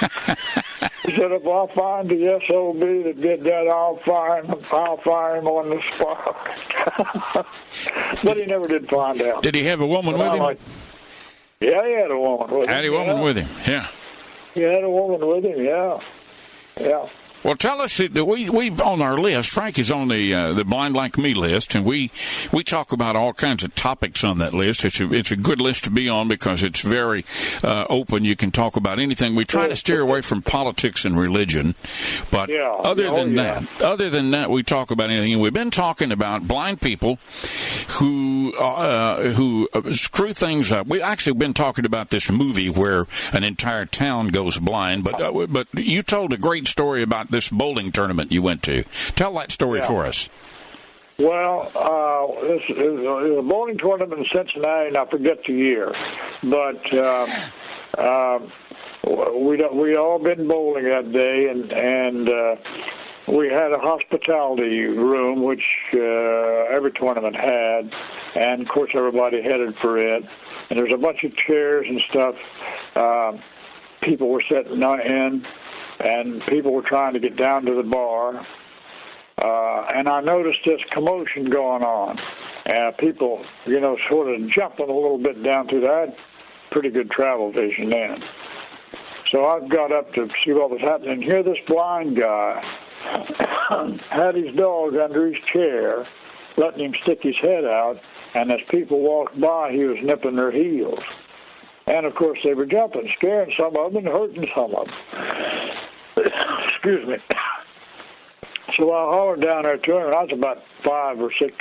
He said, if I find the S O B that did that, I'll fire him, I'll fire him on the spot. But he never did find out. Did he have a woman but with I'm him? Like, yeah, he had a woman with him. Had a woman yeah. with him, yeah. He had a woman with him, yeah. Yeah. Well, tell us that we we on our list. Frank is on the uh, the Blind Like Me list, and we we talk about all kinds of topics on that list. It's a it's a good list to be on because it's very uh, open. You can talk about anything. We try to steer away from politics and religion, but yeah. other oh, than yeah. that, other than that, we talk about anything. And we've been talking about blind people who uh, who screw things up. We actually been talking about this movie where an entire town goes blind. But uh, but you told a great story about this bowling tournament you went to. Tell that story yeah. for us. Well, uh, this is a bowling tournament in Cincinnati, and I forget the year, but uh, uh, we we all been bowling that day, and and uh, we had a hospitality room, which uh, every tournament had, and of course everybody headed for it. And there's a bunch of chairs and stuff. Uh, people were sitting in. And people were trying to get down to the bar. Uh, and I noticed this commotion going on. Uh, people, you know, sort of jumping a little bit down through that. Pretty good travel vision then. So I got up to see what was happening. Here this blind guy had his dog under his chair, letting him stick his head out. And as people walked by, he was nipping their heels. And, of course, they were jumping, scaring some of them and hurting some of them. Excuse me. So I hollered down there to him, and I was about five or six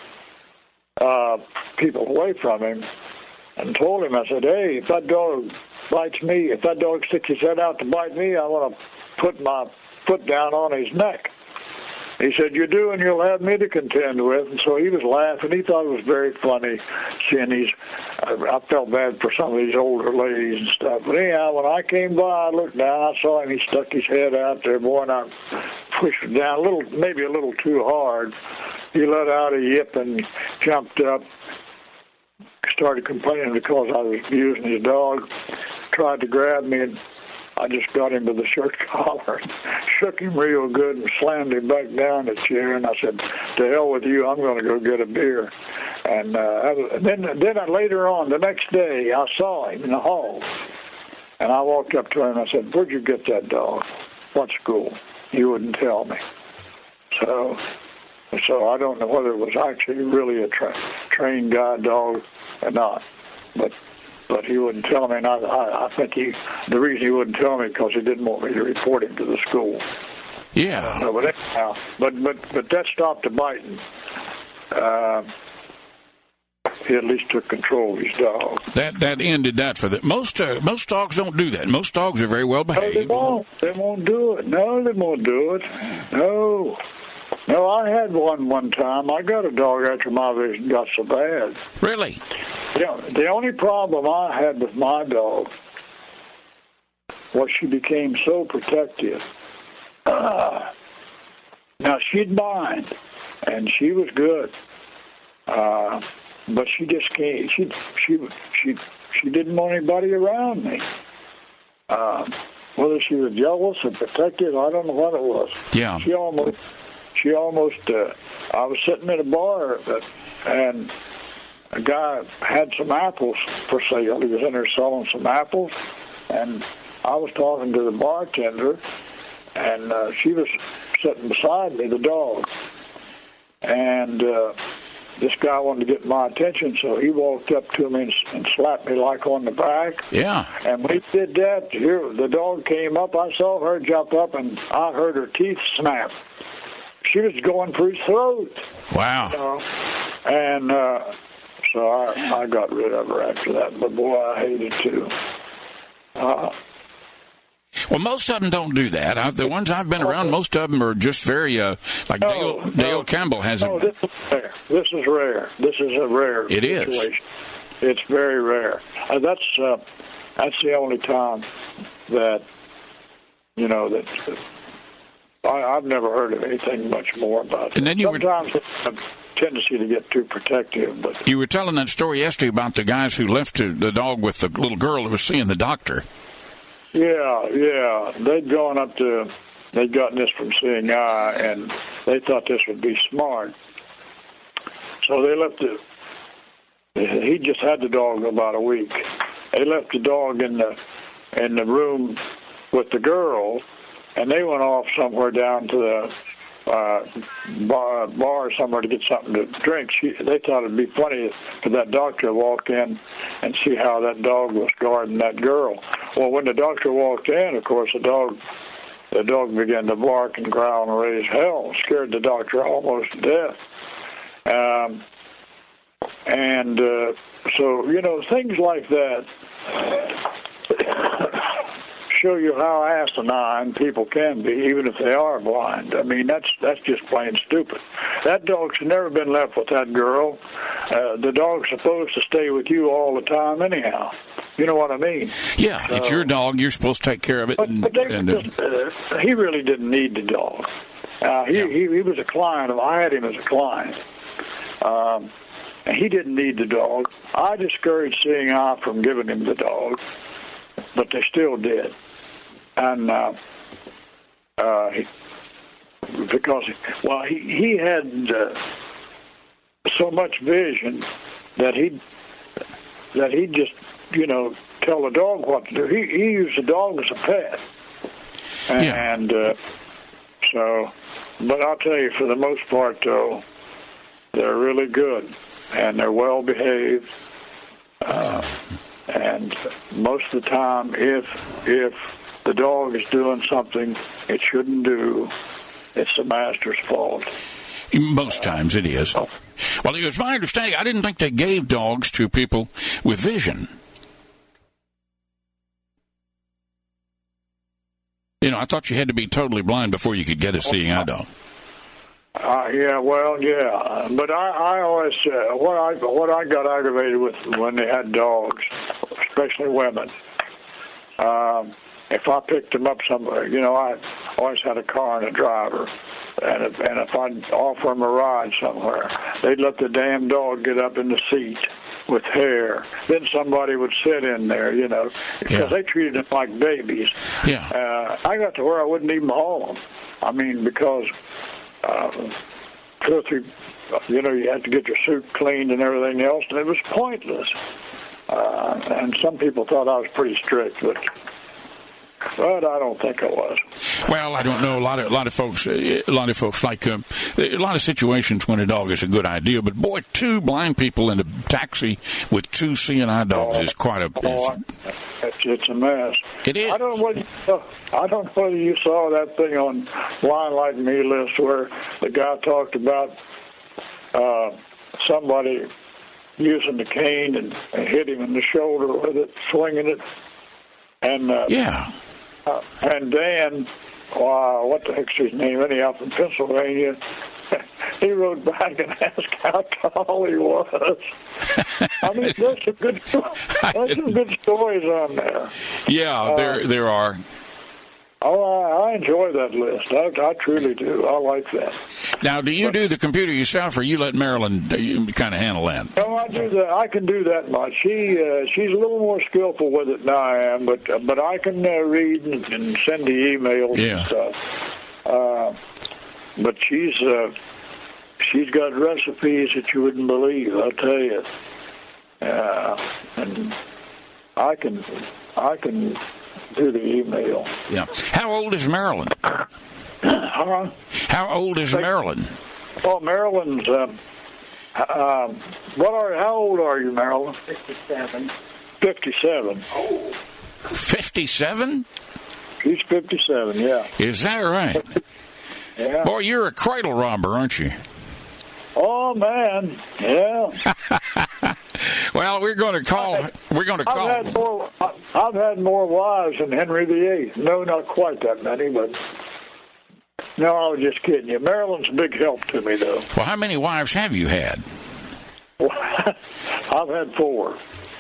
uh, people away from him, and told him, I said, hey, if that dog bites me, if that dog sticks his head out to bite me, I want to put my foot down on his neck. He said, you do, and you'll have me to contend with. And so he was laughing. He thought it was very funny seeing these. I, I felt bad for some of these older ladies and stuff. But anyhow, when I came by, I looked down. I saw him. He stuck his head out there, boy, and I pushed him down a little, maybe a little too hard. He let out a yip and jumped up, started complaining because I was abusing his dog, tried to grab me, and I just got him to the shirt collar and shook him real good and slammed him back down the chair. And I said, to hell with you, I'm going to go get a beer. And, uh, and then then I, later on, the next day, I saw him in the hall. And I walked up to him and I said, where'd you get that dog? What school? He wouldn't tell me. So so I don't know whether it was actually really a tra- trained guide dog or not. But But he wouldn't tell me, and I, I, I think he, the reason he wouldn't tell me because he didn't want me to report him to the school. Yeah. So, but anyhow, but but but that stopped the biting. Uh, he at least took control of his dog. That that ended that for the most uh, most dogs don't do that. Most dogs are very well behaved. No, they won't. They won't do it. No, they won't do it. No. No, I had one one time. I got a dog after my vision got so bad. Really? Yeah. The only problem I had with my dog was she became so protective. Uh, now, she'd bind, and she was good. Uh, but she just can't. She she she she didn't want anybody around me. Uh, whether she was jealous or protective, I don't know what it was. Yeah. She almost. She almost, uh, I was sitting at a bar, and a guy had some apples for sale. He was in there selling some apples, and I was talking to the bartender, and uh, she was sitting beside me, the dog. And uh, this guy wanted to get my attention, so he walked up to me and, and slapped me like on the back. Yeah. And when he did that, here the dog came up. I saw her jump up, and I heard her teeth snap. She was going for his throat. Wow. You know? And uh, so I, I got rid of her after that. But, boy, I hated to. Uh, well, most of them don't do that. I, the ones I've been around, most of them are just very, uh, like no, Dale, no, Dale Campbell has no, a... this is rare. This is rare. This is a rare It situation. is. It's very rare. Uh, that's uh, that's the only time that, you know, that... Uh, I, I've never heard of anything much more about it. And then you Sometimes were, it's a tendency to get too protective. But you were telling that story yesterday about the guys who left the dog with the little girl who was seeing the doctor. Yeah, yeah. They'd gone up to, they'd gotten this from Seeing Eye, and they thought this would be smart. So they left it. He just had the dog about a week. They left the dog in the in the room with the girl, and they went off somewhere down to the uh, bar, bar somewhere to get something to drink. She, they thought it'd be funny for that doctor to walk in and see how that dog was guarding that girl. Well, when the doctor walked in, of course, the dog the dog began to bark and growl and raise hell, scared the doctor almost to death. Um, and uh, so, you know, things like that show you how asinine people can be, even if they are blind. I mean, that's that's just plain stupid. That dog's never been left with that girl. Uh, the dog's supposed to stay with you all the time anyhow. You know what I mean? Yeah, it's uh, your dog. You're supposed to take care of it. But, and, but they and, just, uh, he really didn't need the dog. Uh, he, yeah. he he was a client of I had him as a client. Um, and he didn't need the dog. I discouraged Seeing Eye from giving him the dog, but they still did. And uh, uh, he, because, well, he, he had uh, so much vision that he that he just, you know, tell the dog what to do. He, he used the dog as a pet. Yeah. And uh, so, but I'll tell you, for the most part, though, they're really good, and they're well behaved. Uh, and most of the time, if if the dog is doing something it shouldn't do, it's the master's fault. Most times it is. Well, it was my understanding, I didn't think they gave dogs to people with vision. You know, I thought you had to be totally blind before you could get a seeing eye dog. Uh, yeah, well, yeah, but I, I always uh, what I what I got aggravated with when they had dogs, especially women. Um, if I picked them up somewhere, you know, I always had a car and a driver, and if, and if I'd offer them a ride somewhere, they'd let the damn dog get up in the seat with hair. Then somebody would sit in there, you know, because yeah. they treated them like babies. Yeah. Uh, I got to where I wouldn't even haul them. I mean, because uh, two or three, you know, you had to get your suit cleaned and everything else, and it was pointless. Uh, and some people thought I was pretty strict, but but I don't think I was. Well, I don't know. A lot of a lot of folks, a lot of folks like um, a lot of situations when a dog is a good idea. But boy, two blind people in a taxi with two seeing eye dogs oh, is quite a. Oh, it's, it's a mess. It is. I don't know what you, I don't know whether you saw that thing on Blind Like Me list where the guy talked about uh, somebody using the cane and, and hit him in the shoulder with it, swinging it, and uh, yeah. Uh, and Dan, uh, what the heck's his name? Anyhow, from Pennsylvania, he wrote back and asked how tall he was. I mean, there's some good, there's some good stories on there. Yeah, uh, there there are. Oh, I, I enjoy that list. I, I truly do. I like that. Now, do you but, do the computer yourself, or you let Marilyn you kind of handle that? No, I do that. I can do that much. She uh, she's a little more skillful with it than I am, but uh, but I can uh, read and, and send the emails yeah. and stuff. Uh, but she's uh, she's got recipes that you wouldn't believe. I'll tell you. Uh, and I can I can. do the email. Yeah. How old is Marilyn? Huh? How old is Marilyn? Oh, Marilyn's. Um, um, what are? How old are you, Marilyn? Fifty-seven. Fifty-seven. Oh. Fifty-seven? She's fifty-seven. Yeah. Is that right? Yeah. Boy, you're a cradle robber, aren't you? Oh man, yeah. Well, we're going to call. We're going to call. I've had more. I've had more wives than Henry the Eighth. No, not quite that many, but no, I was just kidding you. Marilyn's a big help to me, though. Well, how many wives have you had? I've had four.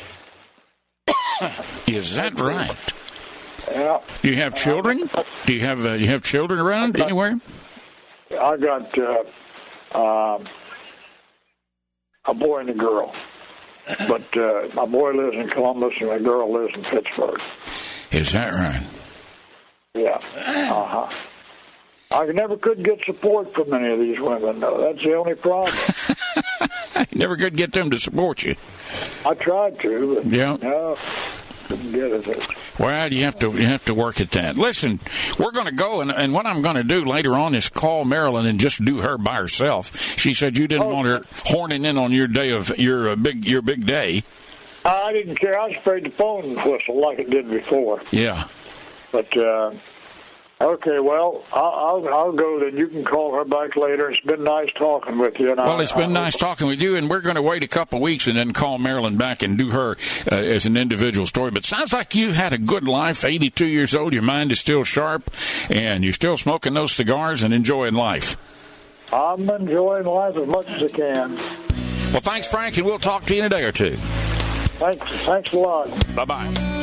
Is that right? Yeah. Do you have children? Do you have uh, you have children around got, anywhere? I got. Uh, um, A boy and a girl. But uh, my boy lives in Columbus and my girl lives in Pittsburgh. Is that right? Yeah. Uh-huh. I never could get support from any of these women, though. That's the only problem. I never could get them to support you. I tried to, but yeah. no, couldn't get it. Well, you have to you have to work at that. Listen, we're going to go, and, and what I'm going to do later on is call Marilyn and just do her by herself. She said you didn't oh. want her horning in on your day of your uh, big your big day. I didn't care. I was afraid the phone would whistle like it did before. Yeah. But uh, okay, well, I'll, I'll I'll go then. You can call her back later. It's been nice talking with you. And well, I, it's been I, nice talking with you, and we're going to wait a couple of weeks and then call Marilyn back and do her uh, as an individual story. But sounds like you've had a good life, eighty-two years old. Your mind is still sharp, and you're still smoking those cigars and enjoying life. I'm enjoying life as much as I can. Well, thanks, Frank, and we'll talk to you in a day or two. Thanks, thanks a lot. Bye-bye.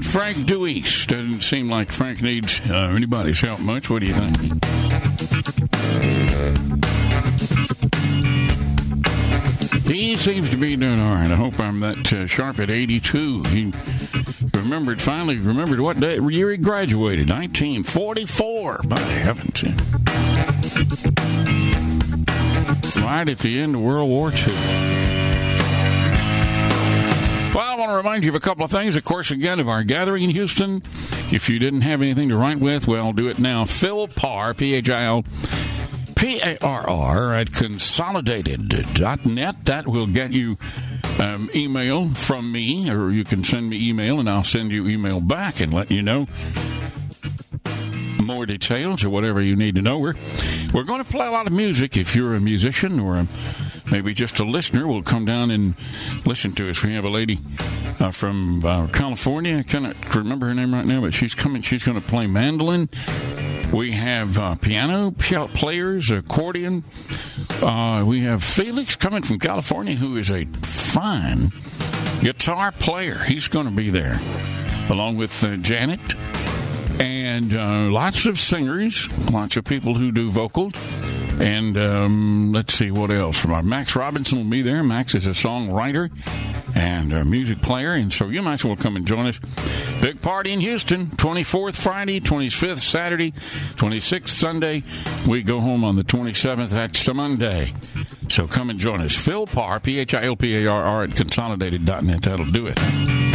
about Frank Deweese? Doesn't seem like Frank needs uh, anybody's help much. What do you think? He seems to be doing all right. I hope I'm that uh, sharp at eighty-two. He remembered, finally remembered what day, year he graduated, nineteen forty-four. By heavens. Right at the end of World War Two. Well, I want to remind you of a couple of things. Of course, again, of our gathering in Houston. If you didn't have anything to write with, well, do it now. Phil Parr, P H I L P A R R at consolidated dot net. That will get you um, email from me, or you can send me email, and I'll send you email back and let you know more details or whatever you need to know. We're, we're going to play a lot of music. If you're a musician or a, maybe just a listener, we'll come down and listen to us. We have a lady uh, from uh, California. I can't remember her name right now, but she's coming. She's going to play mandolin. We have uh, piano players, accordion. Uh, we have Felix coming from California, who is a fine guitar player. He's going to be there, along with uh, Janet. And uh, lots of singers, lots of people who do vocals. And um, let's see what else. Max Robinson will be there. Max is a songwriter and a music player, and so you might as well come and join us. Big party in Houston, twenty-fourth Friday, twenty-fifth Saturday, twenty-sixth Sunday. We go home on the twenty-seventh. That's the Monday. So come and join us. Phil Parr, P H I L P A R R at consolidated dot net. That'll do it.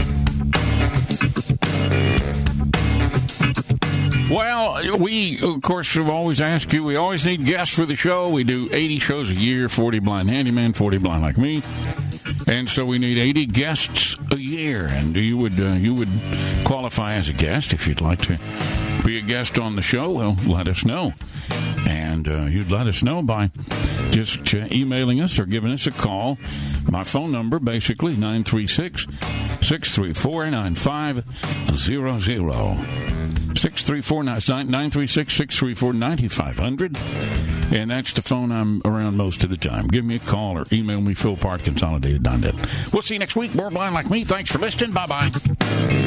Well, we, of course, have always asked you, we always need guests for the show. We do eighty shows a year, forty Blind Handyman, forty Blind Like Me. And so we need eighty guests a year. And you would uh, you would qualify as a guest if you'd like to be a guest on the show. Well, let us know. And uh, you'd let us know by just uh, emailing us or giving us a call. My phone number, basically, nine three six, six three four, nine five zero zero. six three four, nine three six, six three four, nine five zero zero. And that's the phone I'm around most of the time. Give me a call or email me, Phil Parr, consolidated dot net. We'll see you next week. More Blind Like Me. Thanks for listening. Bye-bye.